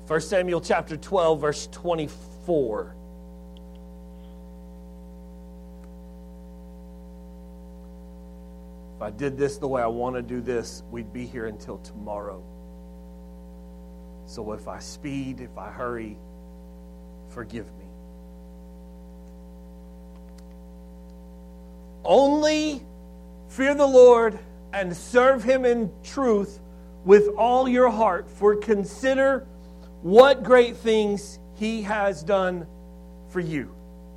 1 Samuel chapter 12, verse 24. If I did this the way I want to do this, we'd be here until tomorrow. So if I speed, if I hurry, forgive me. Only fear the Lord and serve Him in truth with all your heart, for consider what great things He has done for you.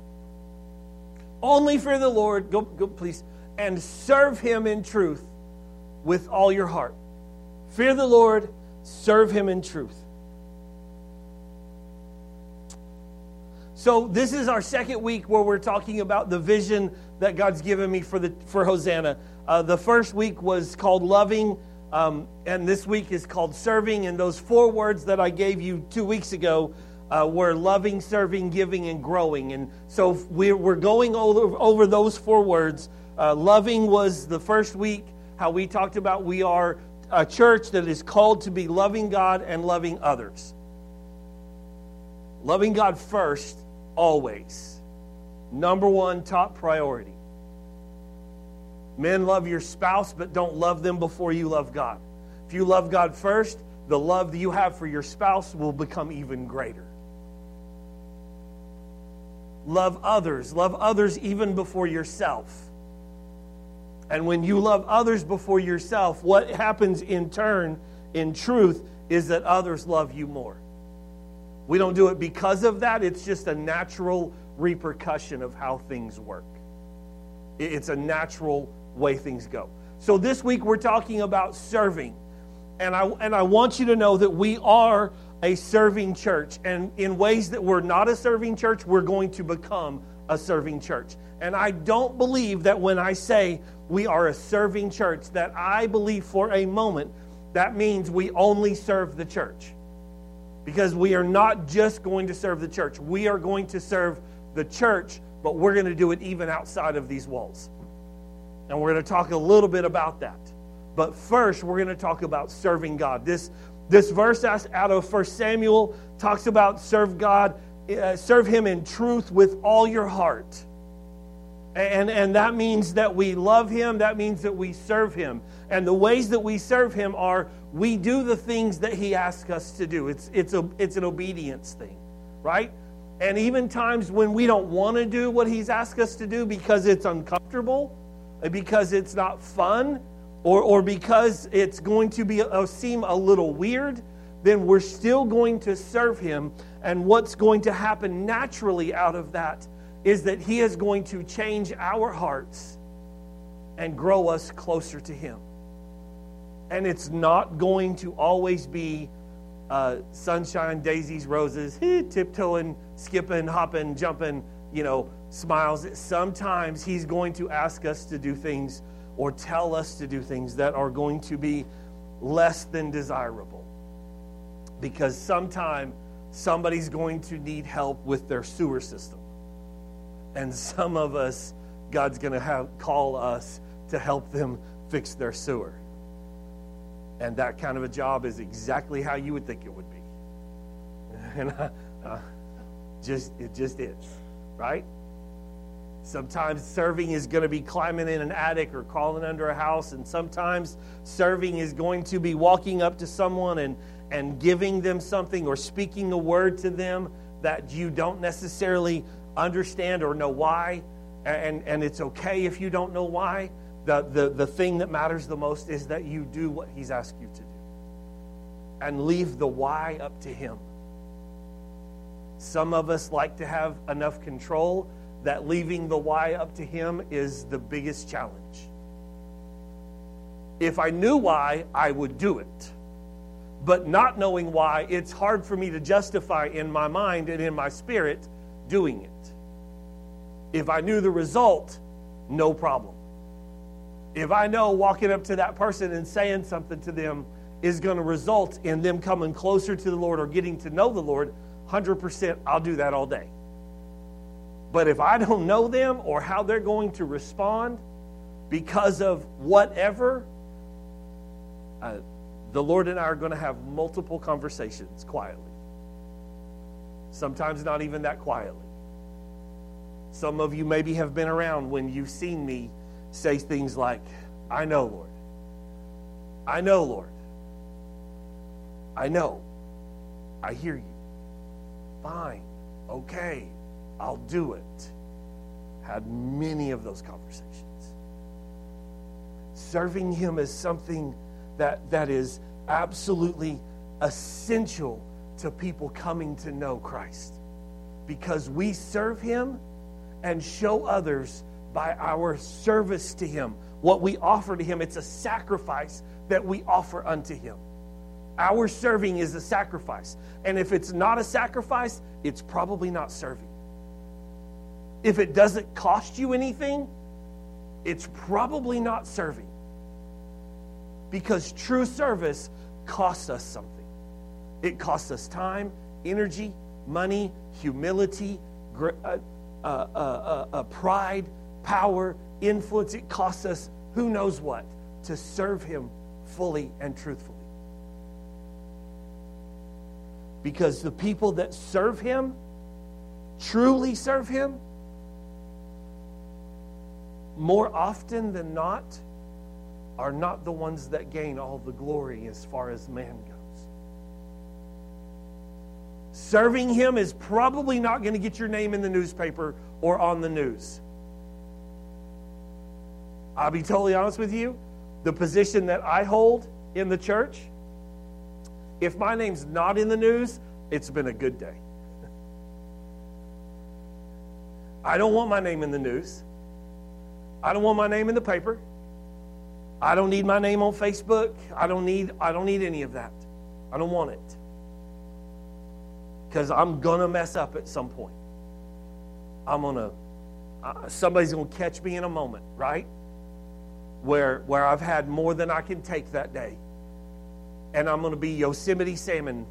Only fear the Lord, go please, and serve Him in truth with all your heart. Fear the Lord, serve Him in truth. So this is our second week where we're talking about the vision that God's given me for Hosanna. The first week was called loving, and this week is called serving. And those 4 words that I gave you 2 weeks ago were loving, serving, giving, and growing. And so we're going over those 4 words. Loving was the first week, how we talked about we are a church that is called to be loving God and loving others. Loving God first, always. Number 1, top priority. Men, love your spouse, but don't love them before you love God. If you love God first, the love that you have for your spouse will become even greater. Love others even before yourself. And when you love others before yourself, what happens in turn, in truth, is that others love you more. We don't do it because of that. It's just a natural repercussion of how things work. It's a natural way things go. So this week we're talking about serving. And I want you to know that we are a serving church. And in ways that we're not a serving church, we're going to become a serving church. And I don't believe that when I say we are a serving church, that I believe for a moment that means we only serve the church. Because we are not just going to serve the church. We are going to serve the church, but we're going to do it even outside of these walls. And we're going to talk a little bit about that. But first, we're going to talk about serving God. This verse out of 1 Samuel talks about serve God, serve Him in truth with all your heart. And that means that we love Him. That means that we serve Him. And the ways that we serve Him are we do the things that He asks us to do. It's an obedience thing, right? And even times when we don't want to do what He's asked us to do because it's uncomfortable, because it's not fun, or because it's going to seem a little weird, then we're still going to serve Him. And what's going to happen naturally out of that is that He is going to change our hearts and grow us closer to Him. And it's not going to always be sunshine, daisies, roses, tiptoeing, skipping, hopping, jumping, smiles. Sometimes He's going to ask us to do things or tell us to do things that are going to be less than desirable. Because sometime somebody's going to need help with their sewer system. And some of us, God's going to call us to help them fix their sewer. And that kind of a job is exactly how you would think it would be. And it just is, right? Sometimes serving is going to be climbing in an attic or crawling under a house. And sometimes serving is going to be walking up to someone and giving them something or speaking a word to them that you don't necessarily understand or know why. And it's okay if you don't know why. The thing that matters the most is that you do what He's asked you to do. And leave the why up to Him. Some of us like to have enough control that leaving the why up to Him is the biggest challenge. If I knew why, I would do it. But not knowing why, it's hard for me to justify in my mind and in my spirit doing it. If I knew the result, no problem. If I know walking up to that person and saying something to them is going to result in them coming closer to the Lord or getting to know the Lord, 100% I'll do that all day. But if I don't know them or how they're going to respond because of whatever, the Lord and I are going to have multiple conversations quietly. Sometimes not even that quietly. Some of you maybe have been around when you've seen me say things like, I know, Lord. I know, Lord. I know. I hear you. Fine. Okay. I'll do it. Had many of those conversations. Serving Him is something that is absolutely essential to people coming to know Christ. Because we serve Him and show others by our service to Him. What we offer to Him, it's a sacrifice that we offer unto Him. Our serving is a sacrifice. And if it's not a sacrifice, it's probably not serving. If it doesn't cost you anything, it's probably not serving. Because true service costs us something. It costs us time, energy, money, humility, pride, power, influence. It costs us who knows what to serve Him fully and truthfully. Because the people that serve Him, truly serve Him, more often than not, are not the ones that gain all the glory as far as man goes. Serving Him is probably not going to get your name in the newspaper or on the news. I'll be totally honest with you. The position that I hold in the church, if my name's not in the news, it's been a good day. I don't want my name in the news. I don't want my name in the paper. I don't need my name on Facebook. I don't need any of that. I don't want it. Because I'm going to mess up at some point. Somebody's going to catch me in a moment, right? Where I've had more than I can take that day. And I'm going to be Yosemite Sam,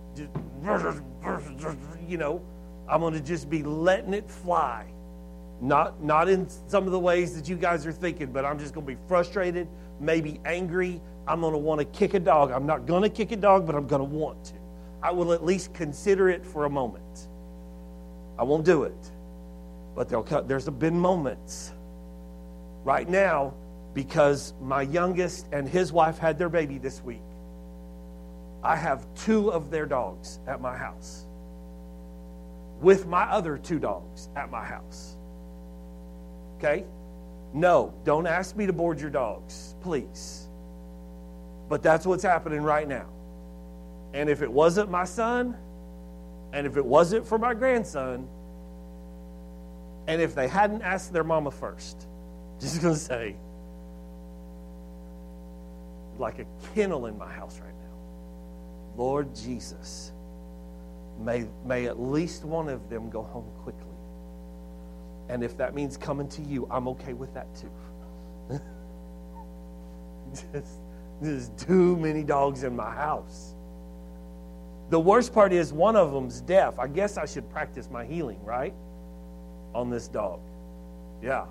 you know, I'm going to just be letting it fly. Not in some of the ways that you guys are thinking, but I'm just going to be frustrated, maybe angry. I'm going to want to kick a dog. I'm not going to kick a dog, but I'm going to want to. I will at least consider it for a moment. I won't do it. But there's been moments right now, because my youngest and his wife had their baby this week. I have 2 of their dogs at my house with my other 2 dogs at my house. Okay? No, don't ask me to board your dogs, please. But that's what's happening right now. And if it wasn't my son, and if it wasn't for my grandson, and if they hadn't asked their mama first, just going to say, like a kennel in my house right now. Lord Jesus, may at least one of them go home quickly. And if that means coming to you, I'm okay with that too. There's too many dogs in my house. The worst part is one of them's deaf. I guess I should practice my healing, right? On this dog. Yeah.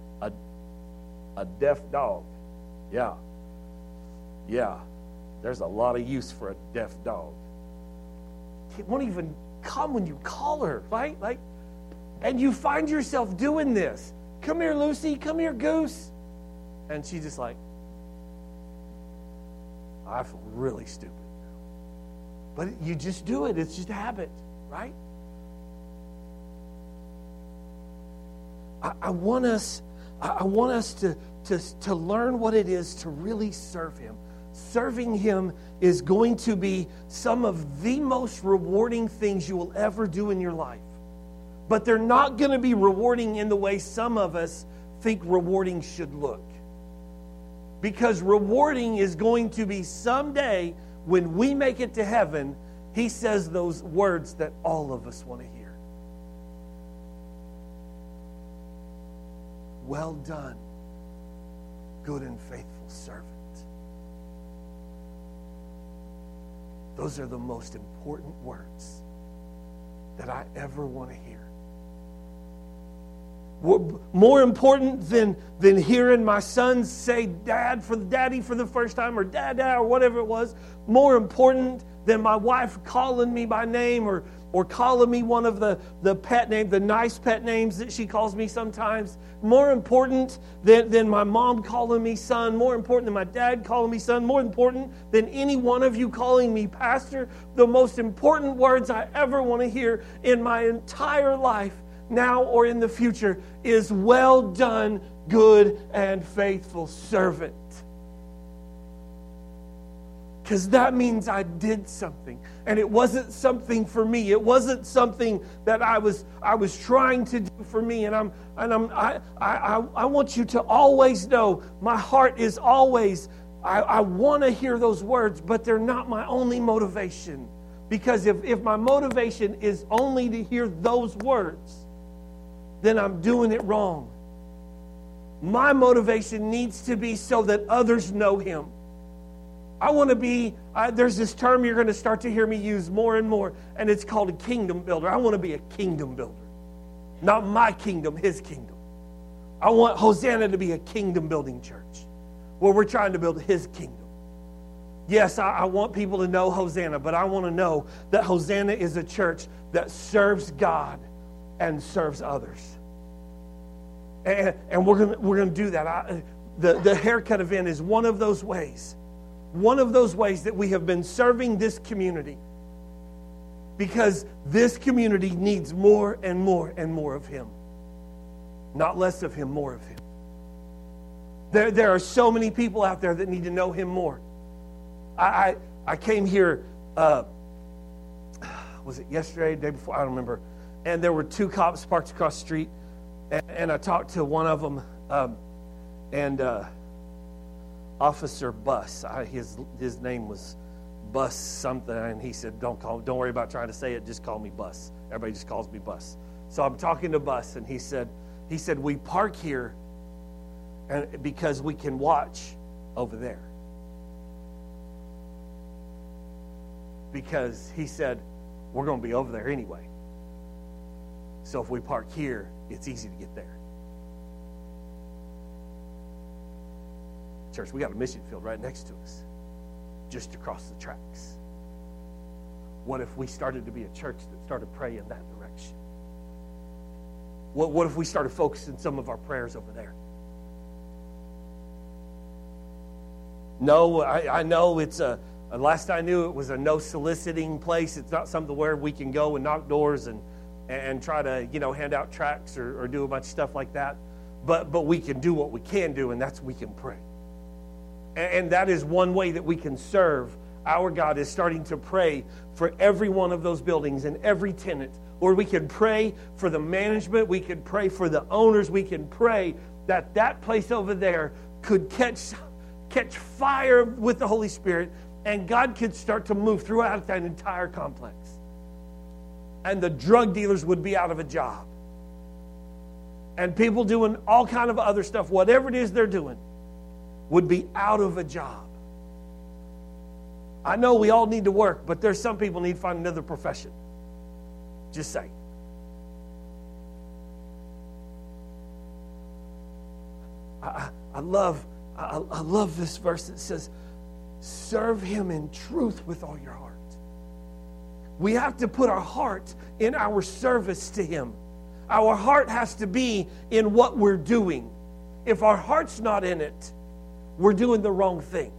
A deaf dog. Yeah. Yeah. There's a lot of use for a deaf dog. It won't even come when you call her, right? And you find yourself doing this. Come here, Lucy. Come here, Goose. And she's just like, I feel really stupid. But you just do it. It's just a habit, right? I want us to learn what it is to really serve Him. Serving Him is going to be some of the most rewarding things you will ever do in your life. But they're not going to be rewarding in the way some of us think rewarding should look. Because rewarding is going to be someday when we make it to heaven, He says those words that all of us want to hear. Well done, good and faithful servant. Those are the most important words that I ever want to hear. More important than hearing my son say daddy for the first time, or dada, or whatever it was. More important than my wife calling me by name, or or calling me one of the pet names, the nice pet names that she calls me sometimes. More important than my mom calling me son, more important than my dad calling me son, more important than any one of you calling me pastor. The most important words I ever want to hear in my entire life, now or in the future, is well done, good and faithful servant. Because that means I did something. And it wasn't something for me. It wasn't something that I was trying to do for me. And I want you to always know, my heart is always, I want to hear those words, but they're not my only motivation. Because if my motivation is only to hear those words, then I'm doing it wrong. My motivation needs to be so that others know Him. I want to be, there's this term you're going to start to hear me use more and more, and it's called a kingdom builder. I want to be a kingdom builder. Not my kingdom, His kingdom. I want Hosanna to be a kingdom building church where we're trying to build His kingdom. Yes, I want people to know Hosanna, but I want to know that Hosanna is a church that serves God and serves others. And we're going to do that. The haircut event is one of those ways. One of those ways that we have been serving this community, because this community needs more and more and more of Him. Not less of Him, more of Him. There are so many people out there that need to know Him more. I came here, was it yesterday, the day before? I don't remember. And there were two cops parked across the street, and I talked to one of them, Officer Buss. His name was Buss something, and he said, "Don't worry about trying to say it. Just call me Buss." Everybody just calls me Buss. So I'm talking to Buss, and he said, "We park here, and because we can watch over there." Because he said, "We're going to be over there anyway. So if we park here, it's easy to get there." Church, we got a mission field right next to us, just across the tracks. What if we started to be a church that started praying in that direction? What if we started focusing some of our prayers over there? No, I know it's last I knew it was a no soliciting place. It's not something where we can go and knock doors and try to, hand out tracts or do a bunch of stuff like that. But we can do what we can do, and that's we can pray. And that is one way that we can serve our God, is starting to pray for every one of those buildings and every tenant. Or we can pray for the management. We can pray for the owners. We can pray that place over there could catch fire with the Holy Spirit, and God could start to move throughout that entire complex. And the drug dealers would be out of a job. And people doing all kind of other stuff, whatever it is they're doing, would be out of a job. I know we all need to work, but there's some people need to find another profession. Just saying. I love this verse that says, serve Him in truth with all your heart. We have to put our heart in our service to Him. Our heart has to be in what we're doing. If our heart's not in it, we're doing the wrong thing.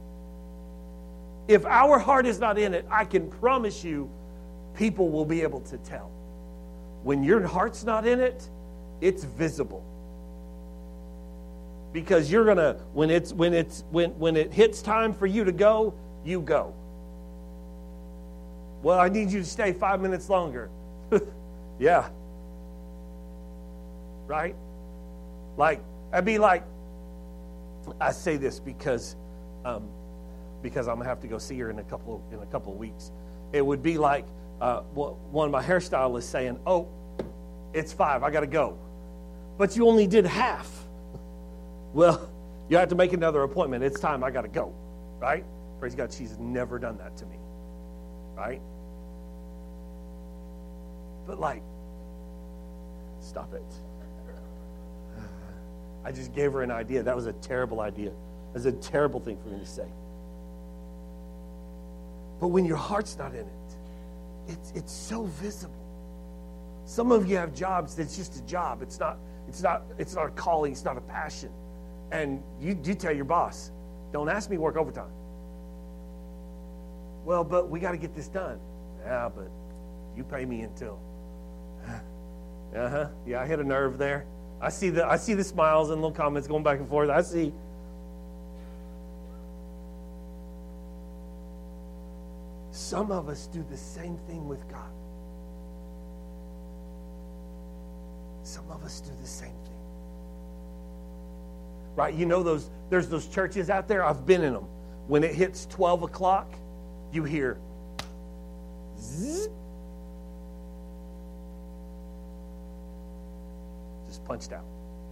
If our heart is not in it, I can promise you, people will be able to tell. When your heart's not in it, it's visible. Because you're gonna, when it hits time for you to go, you go. Well, I need you to stay 5 minutes longer. Yeah. Right? I'd be like, I say this because I'm gonna have to go see her in a couple of weeks. It would be like one of my hairstylists saying, "Oh, it's 5, I gotta go," but you only did half. Well, you have to make another appointment. It's time, I gotta go. Right? Praise God, she's never done that to me. Right? But stop it. I just gave her an idea. That was a terrible idea. That was a terrible thing for me to say. But when your heart's not in it, it's so visible. Some of you have jobs that's just a job. It's not a calling, it's not a passion. And you tell your boss, don't ask me to work overtime. Well, but we got to get this done. Yeah, but you pay me until. Yeah, I hit a nerve there. I see the smiles and little comments going back and forth. I see. Some of us do the same thing with God. Some of us do the same thing. Right? You know there's those churches out there, I've been in them. When it hits 12 o'clock, you hear zzz. Just punched out.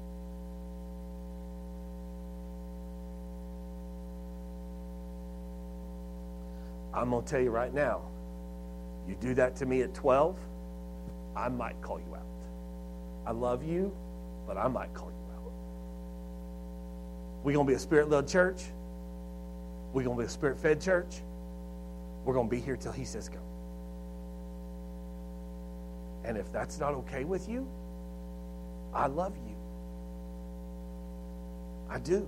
I'm going to tell you right now, you do that to me at 12, I might call you out. I love you, but I might call you out. We're going to be a Spirit-led church. We're going to be a Spirit-fed church. We're going to be here till He says go. And if that's not okay with you, I love you. I do.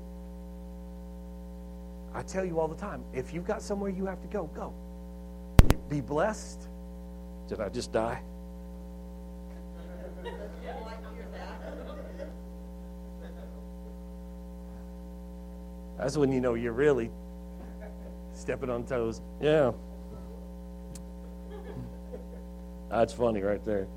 I tell you all the time, if you've got somewhere you have to go, go. Be blessed. Did I just die? That's when you know you're really stepping on toes. Yeah. That's funny right there.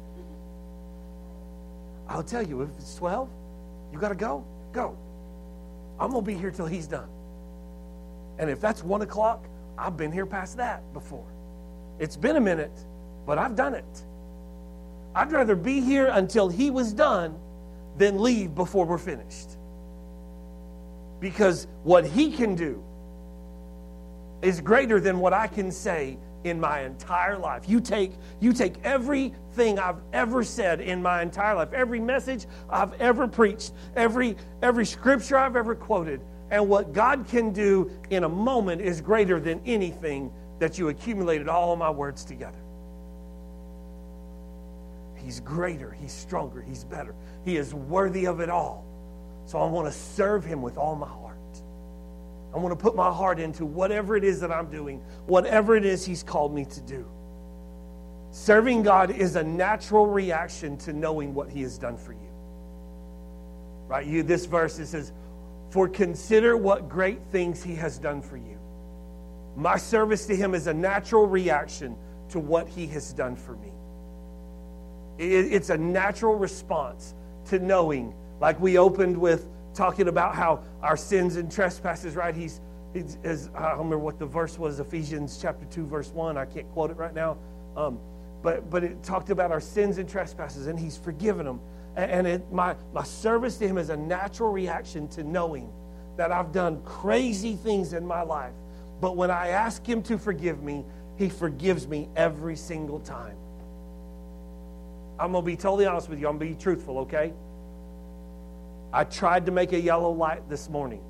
I'll tell you, if it's 12, you got to go, go. I'm going to be here till He's done. And if that's 1 o'clock, I've been here past that before. It's been a minute, but I've done it. I'd rather be here until He was done than leave before we're finished. Because what He can do is greater than what I can say in my entire life. You take everything I've ever said in my entire life, every message I've ever preached, every scripture I've ever quoted, and what God can do in a moment is greater than anything that you accumulated all of my words together. He's greater, He's stronger, He's better. He is worthy of it all. So I want to serve Him with all my heart. I want to put my heart into whatever it is that I'm doing, whatever it is He's called me to do. Serving God is a natural reaction to knowing what He has done for you. Right? This verse, it says, "For consider what great things He has done for you." My service to Him is a natural reaction to what He has done for me. It's a natural response to knowing, like we opened with talking about how our sins and trespasses, right? I don't remember what the verse was, Ephesians chapter 2, verse 1. I can't quote it right now. But it talked about our sins and trespasses, and He's forgiven them. And my service to Him is a natural reaction to knowing that I've done crazy things in my life. But when I ask Him to forgive me, He forgives me every single time. I'm going to be totally honest with you. I'm going to be truthful, okay? I tried to make a yellow light this morning.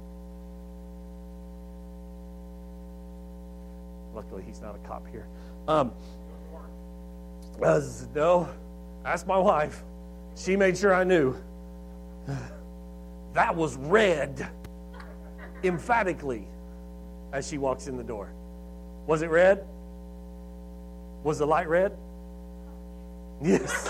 Luckily, he's not a cop here. No, ask my wife. She made sure I knew. That was red, emphatically, as she walks in the door. Was it red? Was the light red? Yes.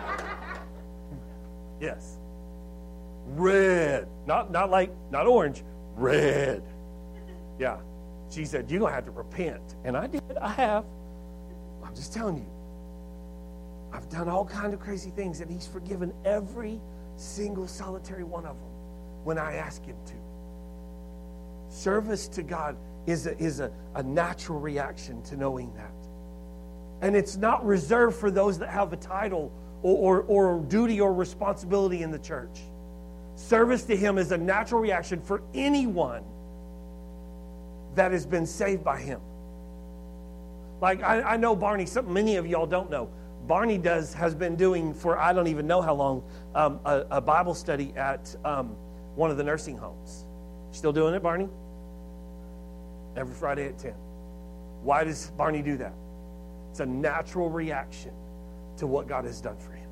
Yes. Red. Not orange. Red. Yeah. She said, "You're going to have to repent." And I did. I have. I'm just telling you. I've done all kinds of crazy things, and He's forgiven every single solitary one of them when I ask Him to. Service to God is a natural reaction to knowing that. And it's not reserved for those that have a title or duty or responsibility in the church. Service to Him is a natural reaction for anyone that has been saved by Him. Like, I know Barney, something many of y'all don't know. Barney has been doing for I don't even know how long, a Bible study at one of the nursing homes. Still doing it, Barney? Every Friday at 10. Why does Barney do that? It's a natural reaction to what God has done for him.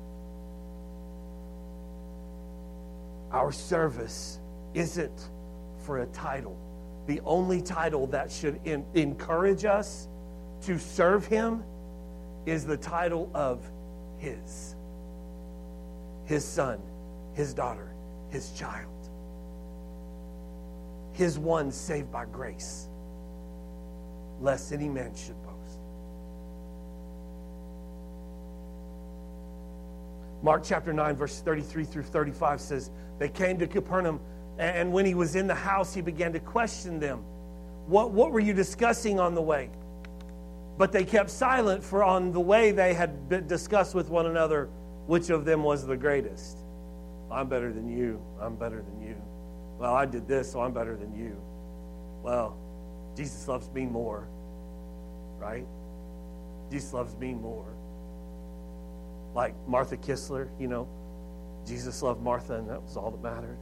Our service isn't for a title. The only title that should encourage us to serve him is the title of his son, his daughter, his child, his one saved by grace, lest any man should boast. Mark chapter 9, verse 33 through 35 says, they came to Capernaum, and when he was in the house, he began to question them. What were you discussing on the way? But they kept silent, for on the way they had discussed with one another which of them was the greatest. I'm better than you. I'm better than you. Well, I did this, so I'm better than you. Well, Jesus loves me more, right? Jesus loves me more. Like Martha Kistler, Jesus loved Martha, and that was all that mattered.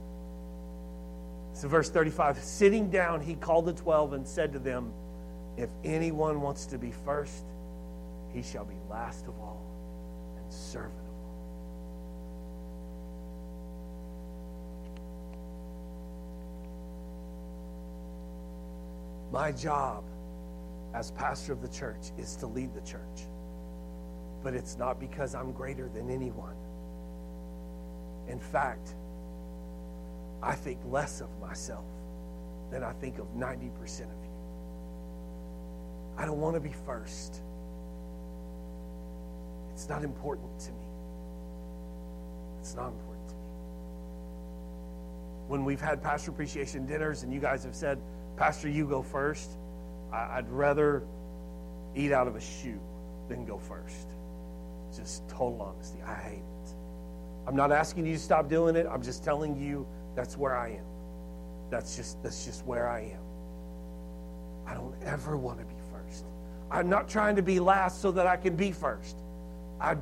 So verse 35, sitting down, he called the 12 and said to them, if anyone wants to be first, he shall be last of all and servant of all. My job as pastor of the church is to lead the church. But it's not because I'm greater than anyone. In fact, I think less of myself than I think of 90% of you. I don't want to be first. It's not important to me. It's not important to me. When we've had pastor appreciation dinners and you guys have said, Pastor, you go first, I'd rather eat out of a shoe than go first. Just total honesty. I hate it. I'm not asking you to stop doing it. I'm just telling you that's where I am. That's just where I am. I don't ever want to be first. I'm not trying to be last so that I can be first. I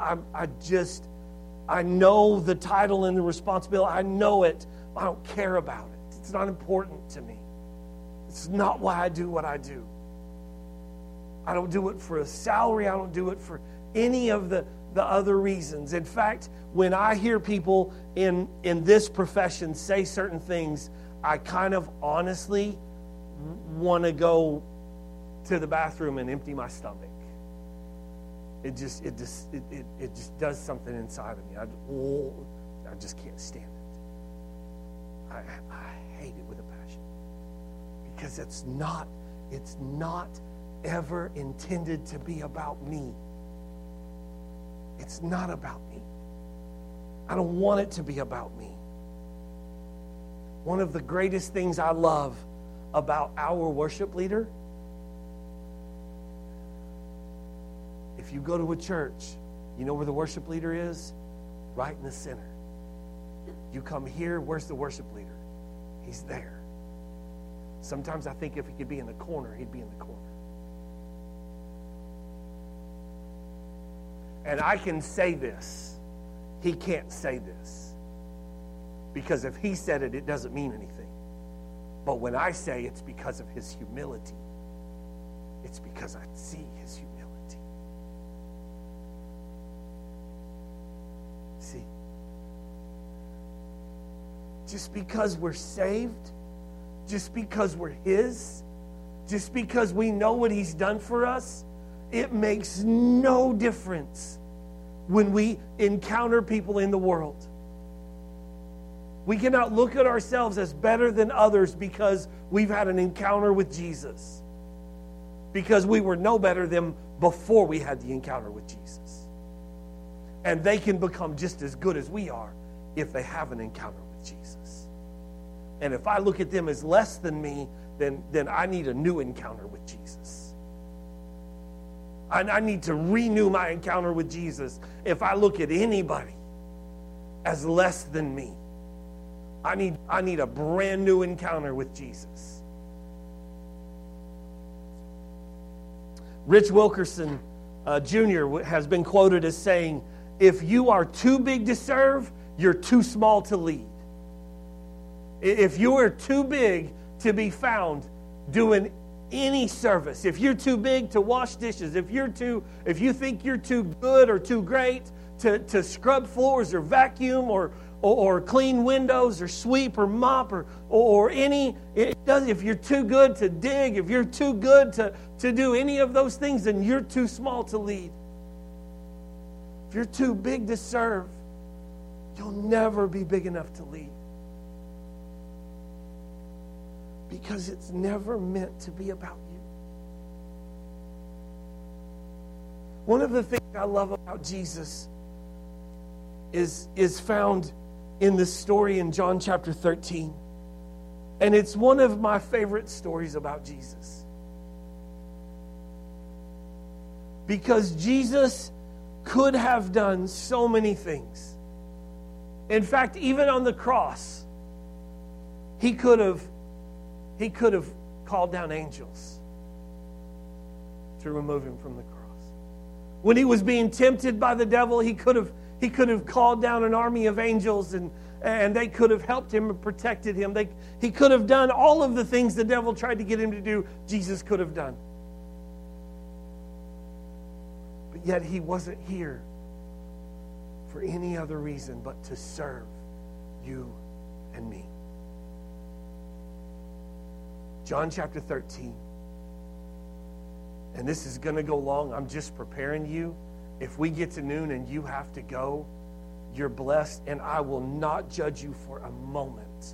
know the title and the responsibility. I know it. I don't care about it. It's not important to me. It's not why I do what I do. I don't do it for a salary. I don't do it for any of the other reasons. In fact, when I hear people in this profession say certain things, I kind of honestly want to go to the bathroom and empty my stomach. It just does something inside of me. I just can't stand it. I hate it with a passion. Because it's not ever intended to be about me. It's not about me. I don't want it to be about me. One of the greatest things I love about our worship leader, if you go to a church, you know where the worship leader is? Right in the center. You come here, where's the worship leader? He's there. Sometimes I think if he could be in the corner, he'd be in the corner. And I can say this. He can't say this. Because if he said it, it doesn't mean anything. But when I say it's because of his humility, it's because I see his humility. See? Just because we're saved, just because we're his, just because we know what he's done for us, it makes no difference when we encounter people in the world. We cannot look at ourselves as better than others because we've had an encounter with Jesus. Because we were no better than before we had the encounter with Jesus. And they can become just as good as we are if they have an encounter with Jesus. And if I look at them as less than me, then I need a new encounter with Jesus. I need to renew my encounter with Jesus if I look at anybody as less than me. I need a brand new encounter with Jesus. Rich Wilkerson Jr. has been quoted as saying, if you are too big to serve, you're too small to lead. If you are too big to be found doing any service, if you're too big to wash dishes, if you think you're too good or too great to scrub floors or vacuum or clean windows or sweep or mop or any, if you're too good to dig, if you're too good to do any of those things, then you're too small to lead. If you're too big to serve, you'll never be big enough to lead. Because it's never meant to be about you. One of the things I love about Jesus is found in the story in John chapter 13. And it's one of my favorite stories about Jesus. Because Jesus could have done so many things. In fact, even on the cross, he could have called down angels to remove him from the cross. When he was being tempted by the devil, he could have called down an army of angels and they could have helped him and protected him. He could have done all of the things the devil tried to get him to do, Jesus could have done. But yet he wasn't here for any other reason but to serve you and me. John chapter 13. And this is going to go long. I'm just preparing you. If we get to noon and you have to go, you're blessed, and I will not judge you for a moment.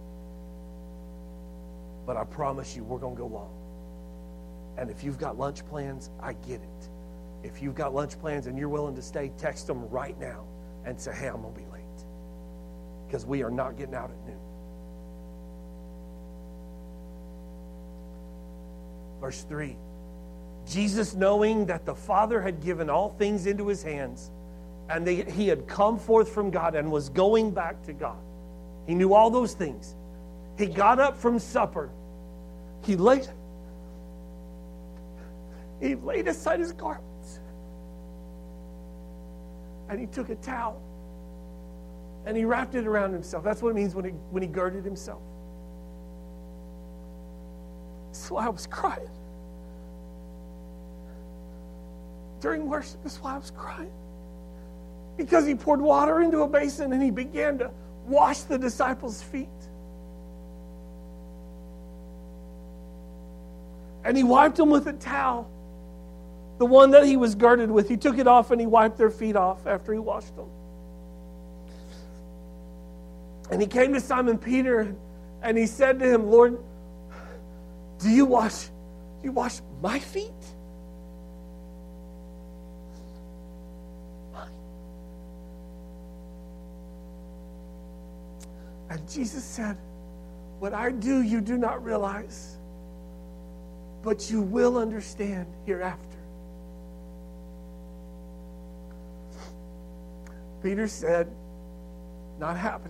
But I promise you, we're going to go long. And if you've got lunch plans, I get it. If you've got lunch plans and you're willing to stay, text them right now and say, hey, I'm going to be late. Because we are not getting out at noon. Verse 3. Jesus, knowing that the Father had given all things into his hands, and he had come forth from God and was going back to God. He knew all those things. He got up from supper. He laid aside his garments. And he took a towel. And he wrapped it around himself. That's what it means when he girded himself. That's why I was crying. During worship, that's why I was crying. Because he poured water into a basin and he began to wash the disciples' feet. And he wiped them with a towel. The one that he was girded with. He took it off and he wiped their feet off after he washed them. And he came to Simon Peter and he said to him, Lord, do you wash my feet? And Jesus said, what I do you do not realize, but you will understand hereafter. Peter said, not happening.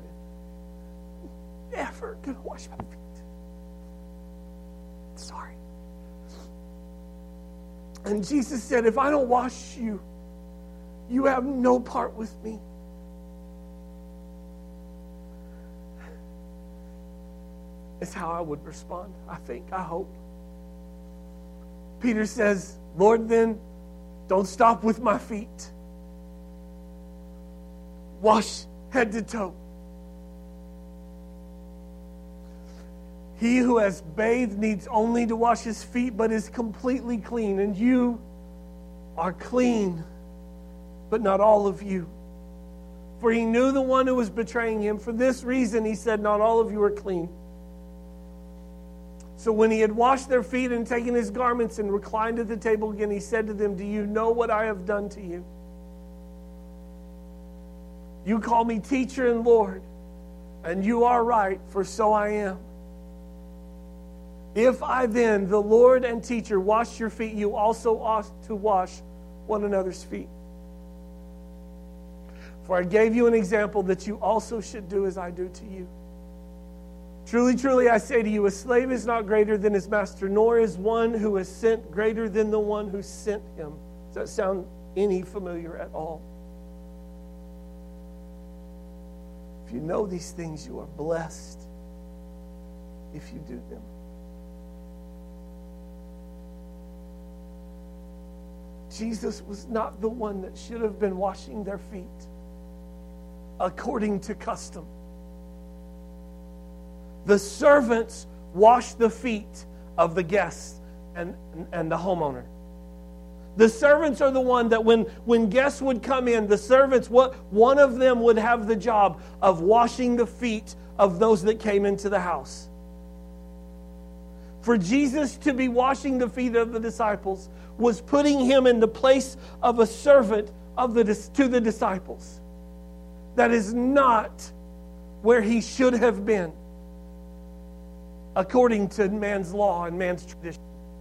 Never gonna wash my feet. Sorry. And Jesus said, if I don't wash you, you have no part with me. It's how I would respond, I think, I hope. Peter says, Lord, then, don't stop with my feet. Wash head to toe. He who has bathed needs only to wash his feet, but is completely clean. And you are clean, but not all of you. For he knew the one who was betraying him. For this reason, he said, not all of you are clean. So when he had washed their feet and taken his garments and reclined at the table again, he said to them, do you know what I have done to you? You call me teacher and Lord, and you are right, for so I am. If I then, the Lord and teacher, wash your feet, you also ought to wash one another's feet. For I gave you an example that you also should do as I do to you. Truly, truly, I say to you, a slave is not greater than his master, nor is one who is sent greater than the one who sent him. Does that sound any familiar at all? If you know these things, you are blessed if you do them. Jesus was not the one that should have been washing their feet according to custom. The servants washed the feet of the guests and the homeowner. The servants are the one that when guests would come in, the servants, one of them would have the job of washing the feet of those that came into the house. For Jesus to be washing the feet of the disciples was putting him in the place of a servant to the disciples. That is not where he should have been, according to man's law and man's tradition.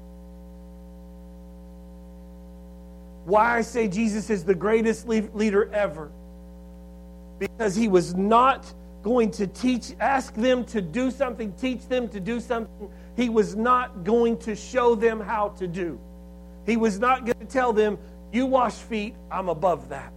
Why I say Jesus is the greatest leader ever? Because he was not going to ask them to do something, teach them to do something. He was not going to show them how to do. He was not going to tell them, you wash feet, I'm above that.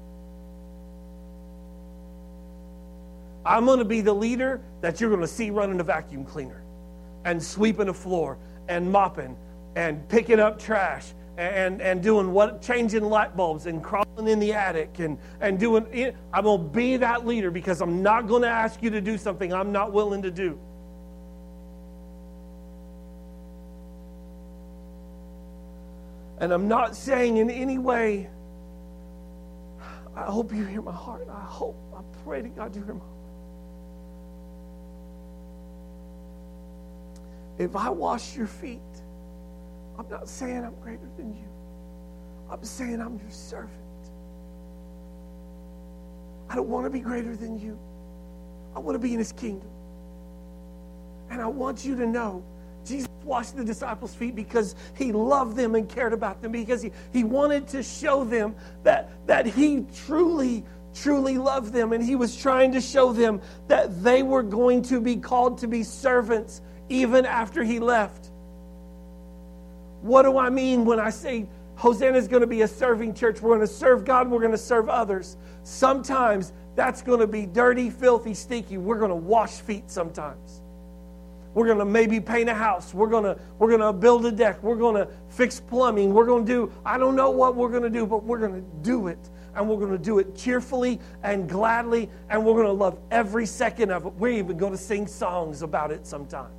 I'm going to be the leader that you're going to see running a vacuum cleaner and sweeping the floor and mopping and picking up trash and doing changing light bulbs and crawling in the attic and doing it. I'm going to be that leader because I'm not going to ask you to do something I'm not willing to do. And I'm not saying in any way, I hope you hear my heart. I pray to God you hear my heart. If I wash your feet, I'm not saying I'm greater than you. I'm saying I'm your servant. I don't want to be greater than you. I want to be in his kingdom. And I want you to know, Jesus washed the disciples' feet because he loved them and cared about them, because he wanted to show them that he truly loved them, and he was trying to show them that they were going to be called to be servants even after he left. What do I mean when I say Hosanna is going to be a serving church? We're going to serve God, we're going to serve others. Sometimes that's going to be dirty, filthy, stinky. We're going to wash feet sometimes. We're going to maybe paint a house. We're going to build a deck. We're going to fix plumbing. We're going to do, I don't know what we're going to do, but we're going to do it. And we're going to do it cheerfully and gladly, and we're going to love every second of it. We're even going to sing songs about it sometimes.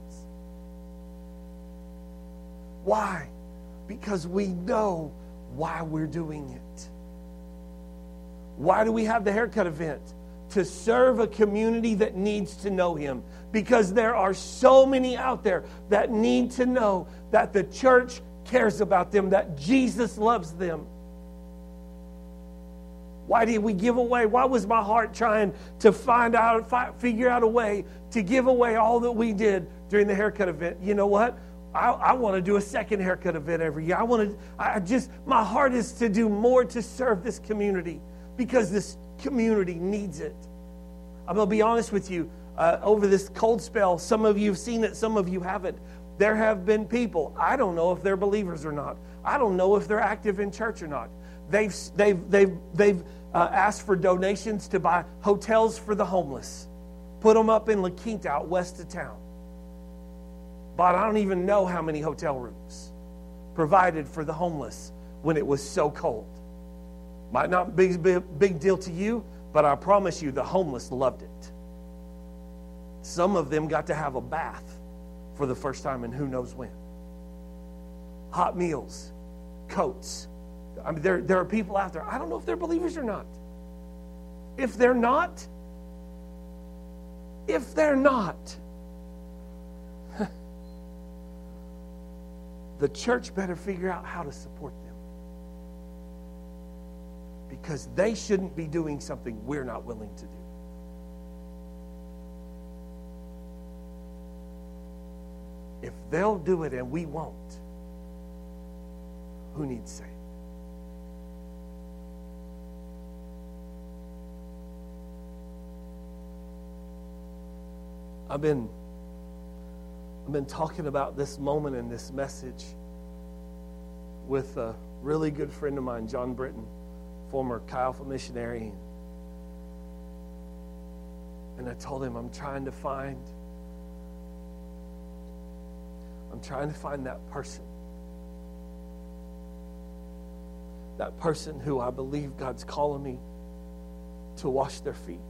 Why? Because we know why we're doing it. Why do we have the haircut event? To serve a community that needs to know him. Because there are so many out there that need to know that the church cares about them, that Jesus loves them. Why did we give away? Why was my heart trying to figure out a way to give away all that we did during the haircut event? You know what? I want to do a second haircut event every year. My heart is to do more to serve this community because this community needs it. I'm going to be honest with you. Over this cold spell, some of you have seen it, some of you haven't. There have been people, I don't know if they're believers or not. I don't know if they're active in church or not. They've asked for donations to buy hotels for the homeless. Put them up in La Quinta out west of town. But I don't even know how many hotel rooms provided for the homeless when it was so cold. Might not be a big deal to you, but I promise you the homeless loved it. Some of them got to have a bath for the first time in who knows when. Hot meals, coats. I mean, there are people out there, I don't know if they're believers or not. If they're not, the church better figure out how to support them. Because they shouldn't be doing something we're not willing to do. If they'll do it and we won't, who needs saved? I've been talking about this moment and this message with a really good friend of mine, John Britton, former Chi Alpha missionary. And I told him I'm trying to find that person that person who I believe God's calling me to wash their feet.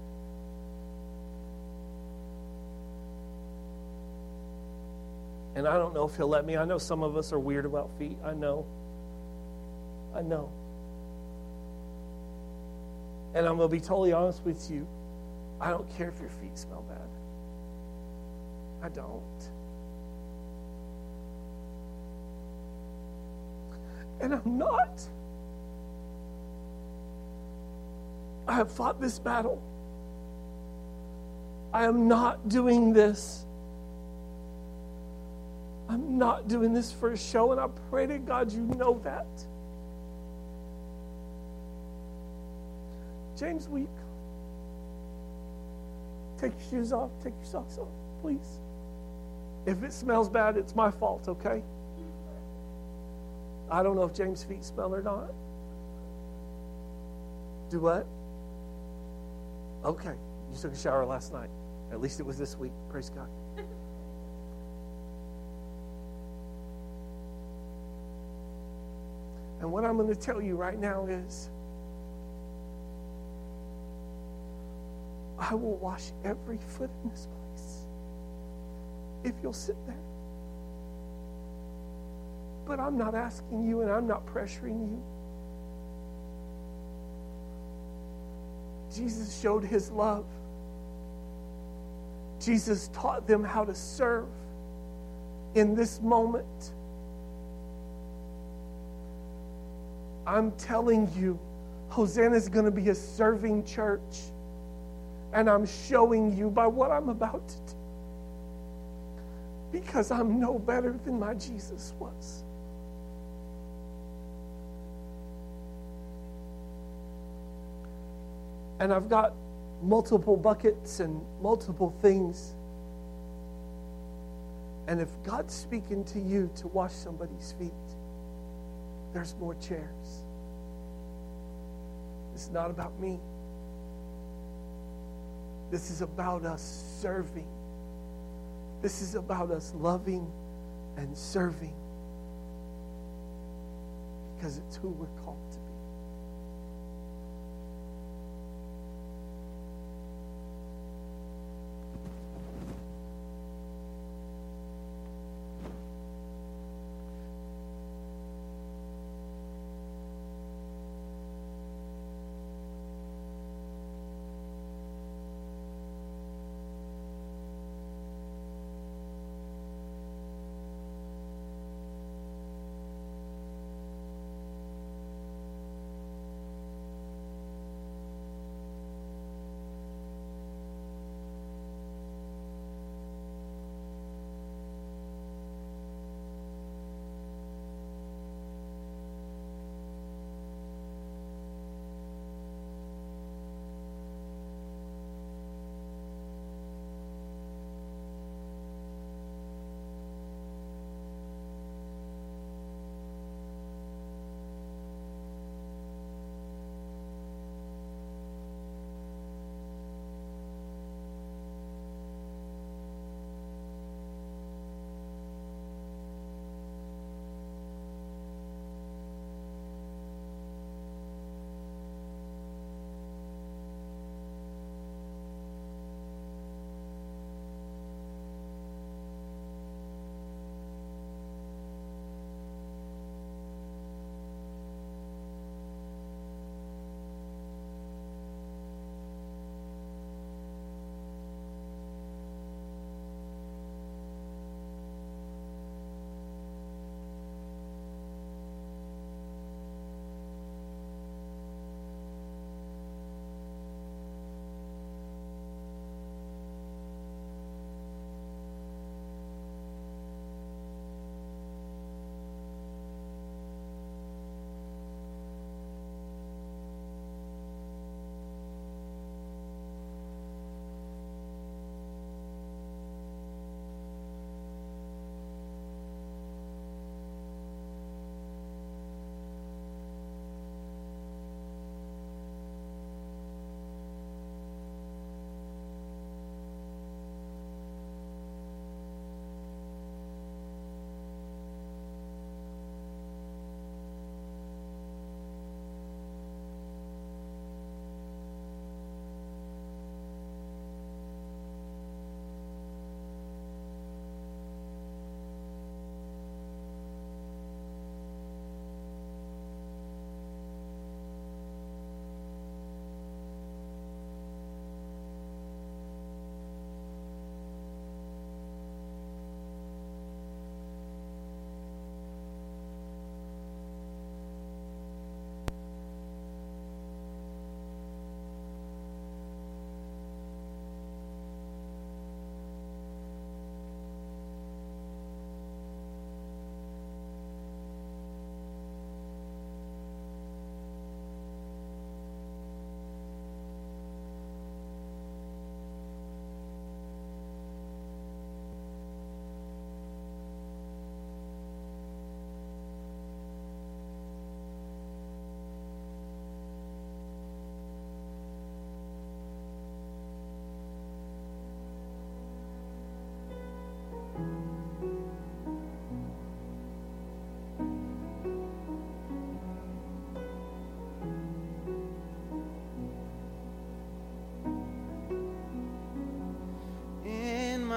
And I don't know if he'll let me. I know some of us are weird about feet. I know. And I'm going to be totally honest with you. I don't care if your feet smell bad. I don't. And I'm not. I have fought this battle. I am not doing this. I'm not doing this for a show, and I pray to God you know that. James, will you come? Take your shoes off. Take your socks off, please. If it smells bad, it's my fault, okay? I don't know if James' feet smell or not. Do what? Okay. You took a shower last night. At least it was this week. Praise God. And what I'm going to tell you right now is, I will wash every foot in this place if you'll sit there. But I'm not asking you and I'm not pressuring you. Jesus showed his love. Jesus taught them how to serve in this moment. I'm telling you, Hosanna is going to be a serving church. And I'm showing you by what I'm about to do. Because I'm no better than my Jesus was. And I've got multiple buckets and multiple things. And if God's speaking to you to wash somebody's feet, there's more chairs. It's not about me. This is about us serving. This is about us loving and serving. Because it's who we're called to be.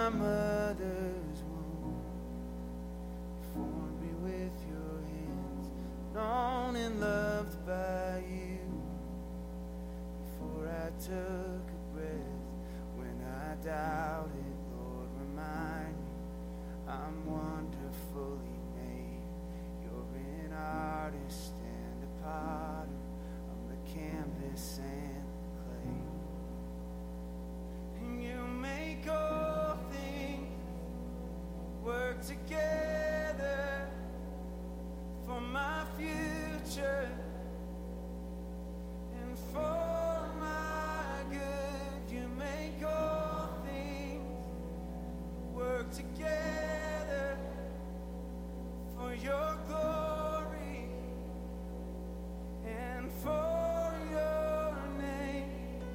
my mother's womb. Formed me with your hands, known and loved by you. Before I took a breath, when I doubted, Lord, remind me I'm wonderfully made. You're an artist and a potter. I'm the canvas and the clay. And you make all things work together for my future and for my good. You make all things work together for your glory and for your name.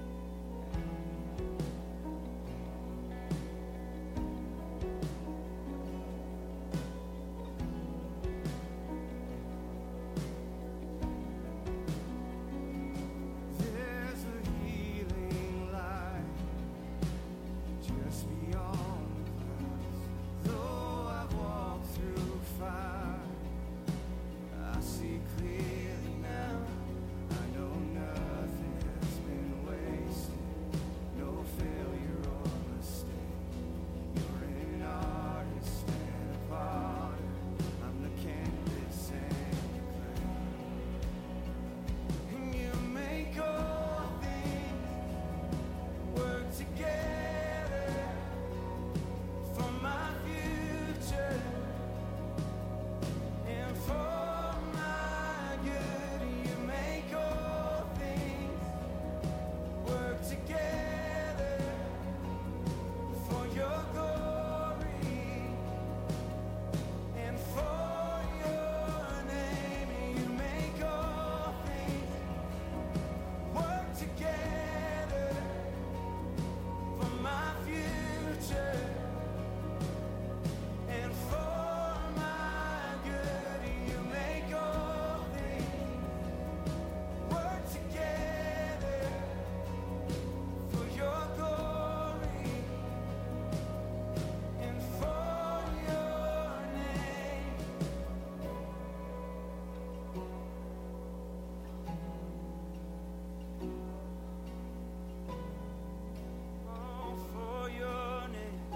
There's a healing light just beyond the clouds. Though I've walked through fire, I see clearly now. I know nothing has been wasted, no failure or mistake. You're an artist and a potter. I'm the canvas and the clay. And you make all things work together for my future and for my good. You make all things work together for your glory and for your name. You make all things work together for my future and for my good. You make all things work together for your glory and for your name. Oh, for your name.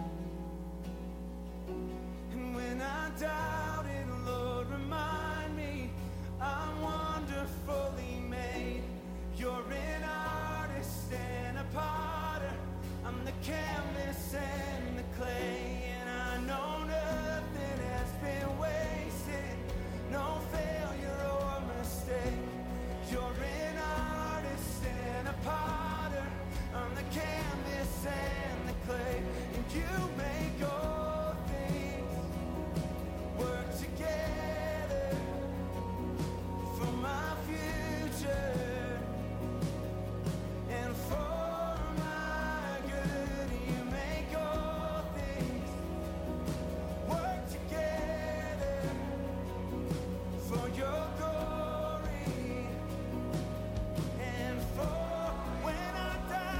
And when I doubted, Lord, remind me I'm wonderfully made. You're an artist and a potter. I'm the canvas and the clay. And I know nothing has been wasted, no failure or mistake. You're an artist and a potter. I'm the canvas and the clay. And you make all things work together for my future and for my good. You make all things work together for your glory and for when I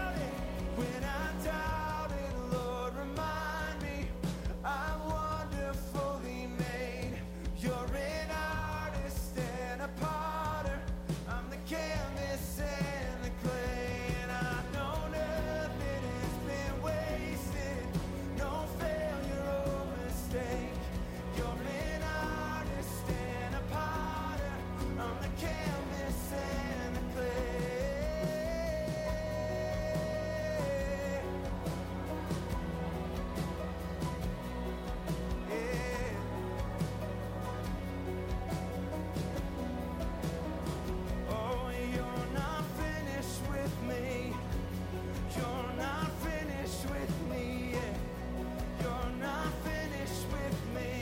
doubted, Lord, remind me I'm wonderfully made. You're an artist and a potter. I'm the canvas and the clay. And I know nothing has been wasted, no failure or mistake. You're an artist and a potter. I'm the canvas and the clay. Yeah. Oh, you're not finished with me. You're not finished with me. Yeah. You're not finished with me.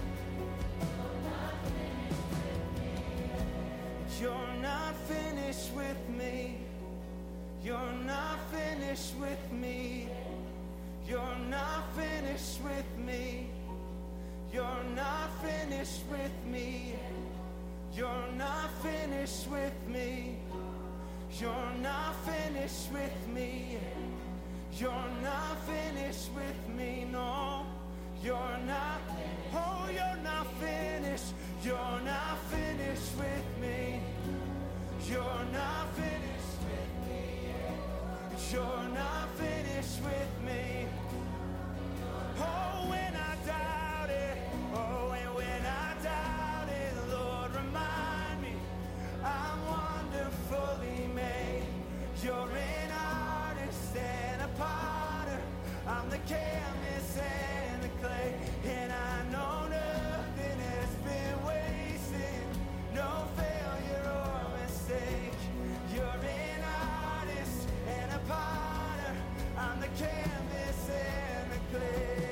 You're not finished with me. You're not finished with me. You're not finished with me. You're not finished with me. You're not finished with me. You're not finished with me. You're not finished with me. No, canvas and the clay, and I know nothing has been wasted, no failure or mistake. You're an artist and a potter, I'm the canvas and the clay.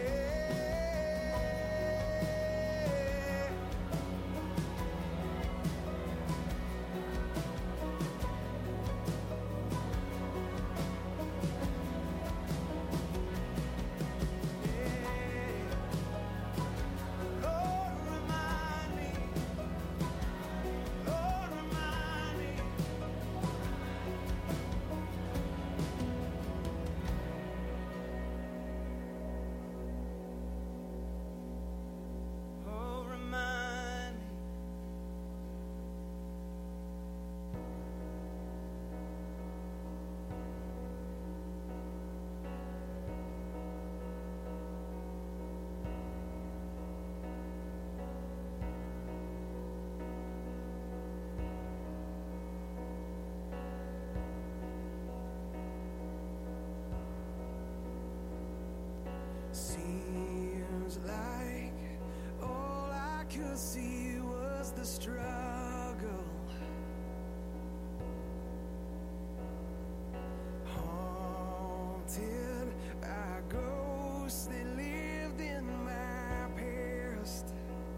Seems like all I could see was the struggle. Haunted by ghosts that lived in my past.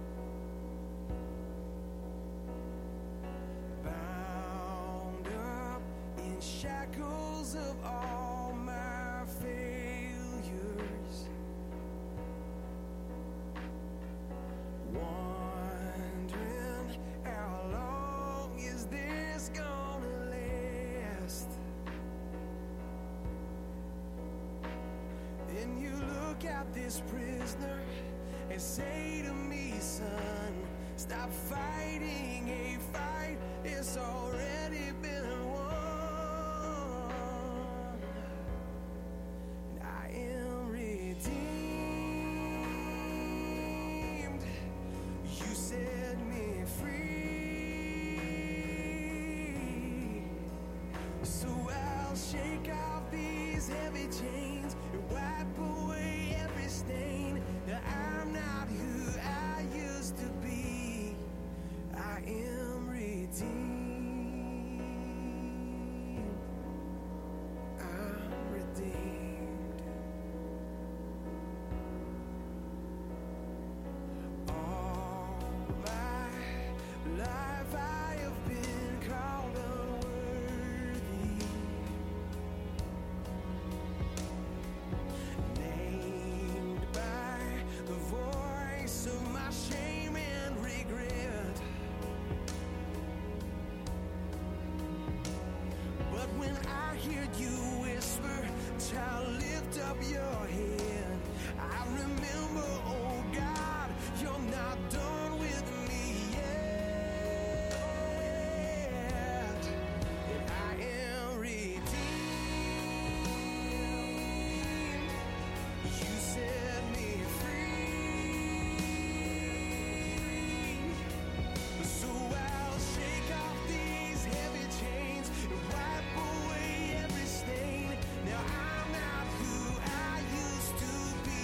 Bound up in shackles of all my failures. Wondering how long is this gonna last? Then you look at this prisoner and say to me, son, stop fighting a fight, it's already been won. And I am redeemed. You set me free. So I'll shake off these heavy chains and wipe away every stain. I'm not who I used to be. I am redeemed. I'm redeemed. All my life I have been called unworthy, named by the voice of my shame and regret. But when I hear you whisper, child, lift up your head, I remember, oh God, you're not done with me yet. And I am redeemed. You set me free. So I'll shake off these heavy chains and wipe away every stain. Now I'm not who I used to be,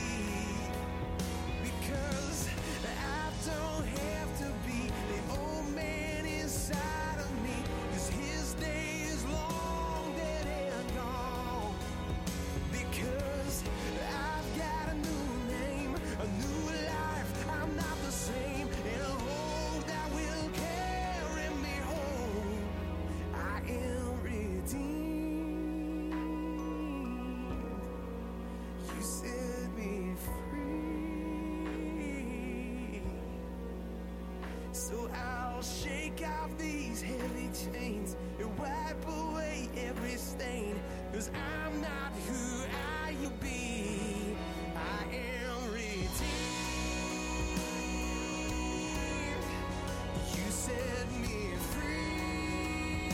because I don't have to be the old man inside of me, 'cause his day is long dead and gone. Because I've got a new name, a new life, I'm not the same, and a hope that will carry me home. I am redeemed. You set me free. So I'll shake off these heavy chains and wipe away every stain, 'cause I'm not who I used to be. I am redeemed. You set me free.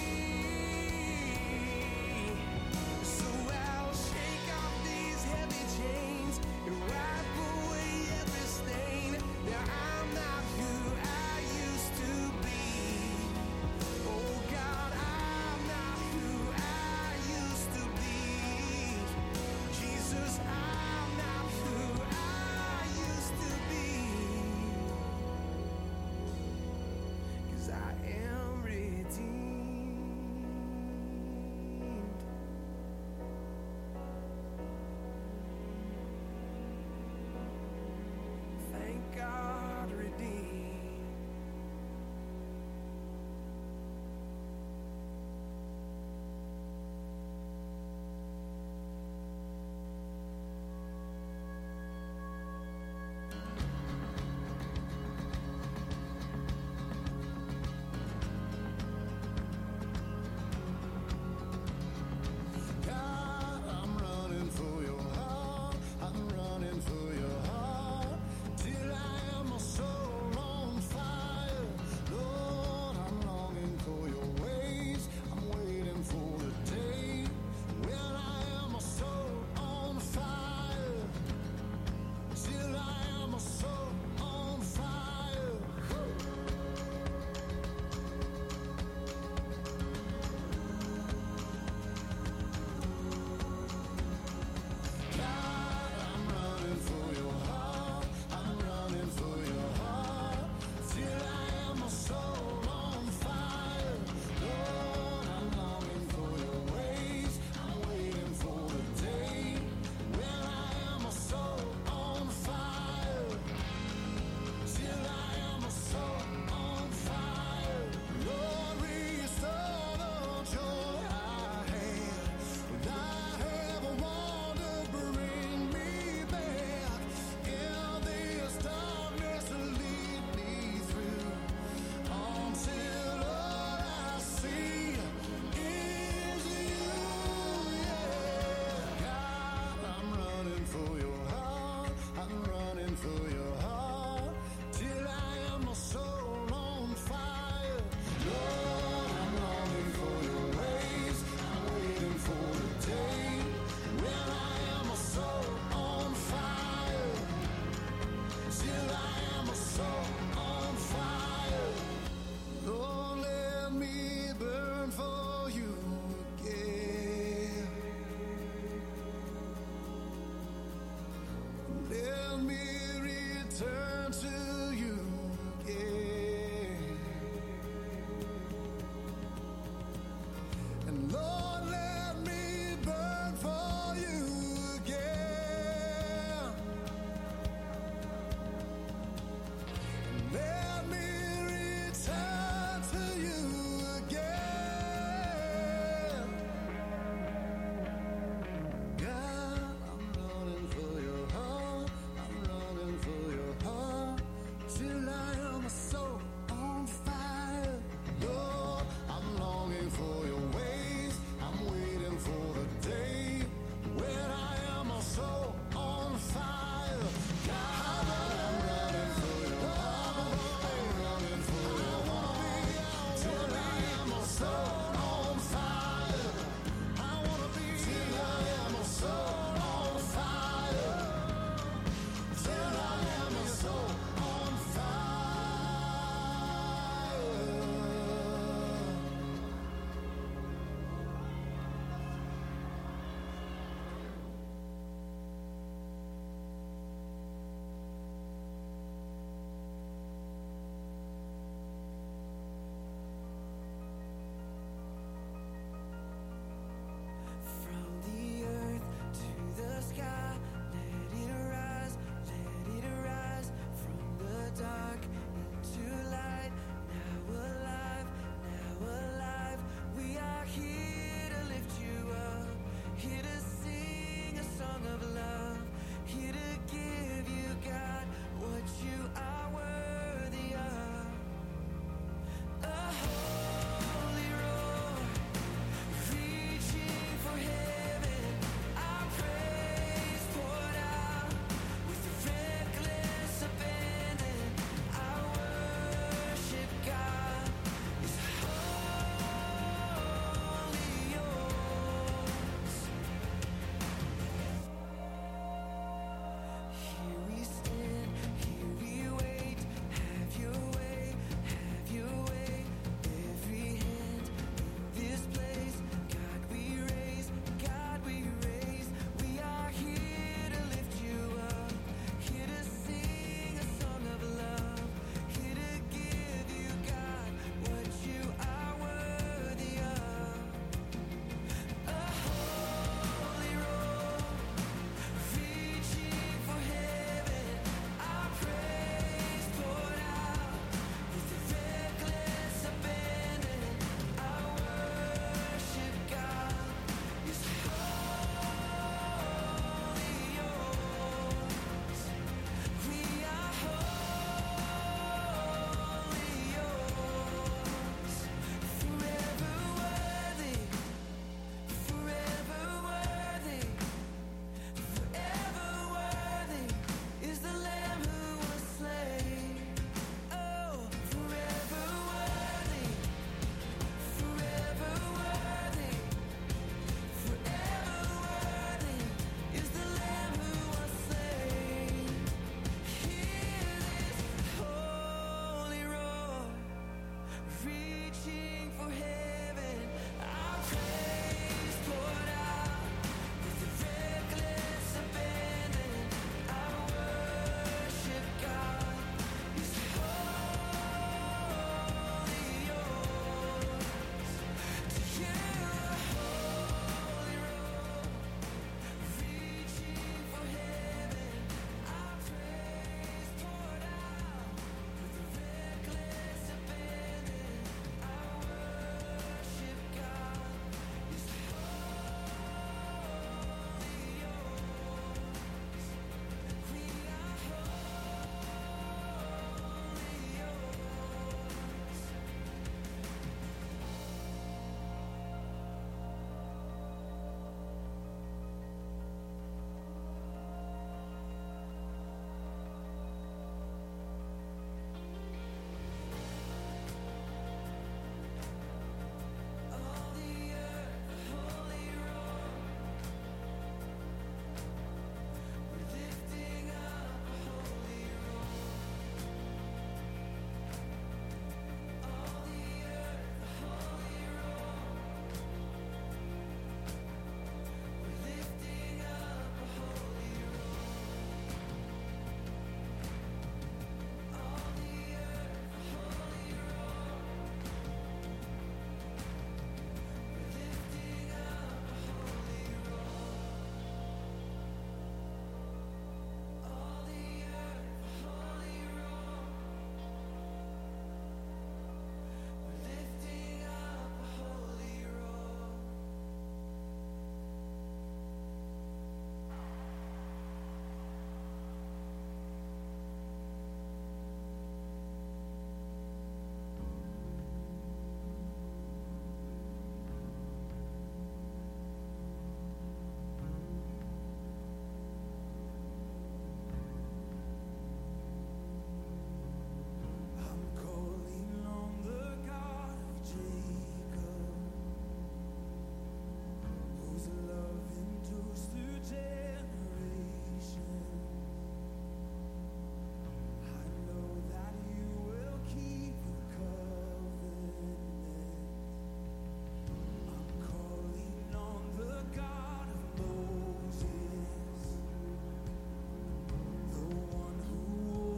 So I'll shake off these heavy chains and wipe away every stain. Now I'm not who I used to be. Oh God, I'm not who I used to be. Jesus, I me return to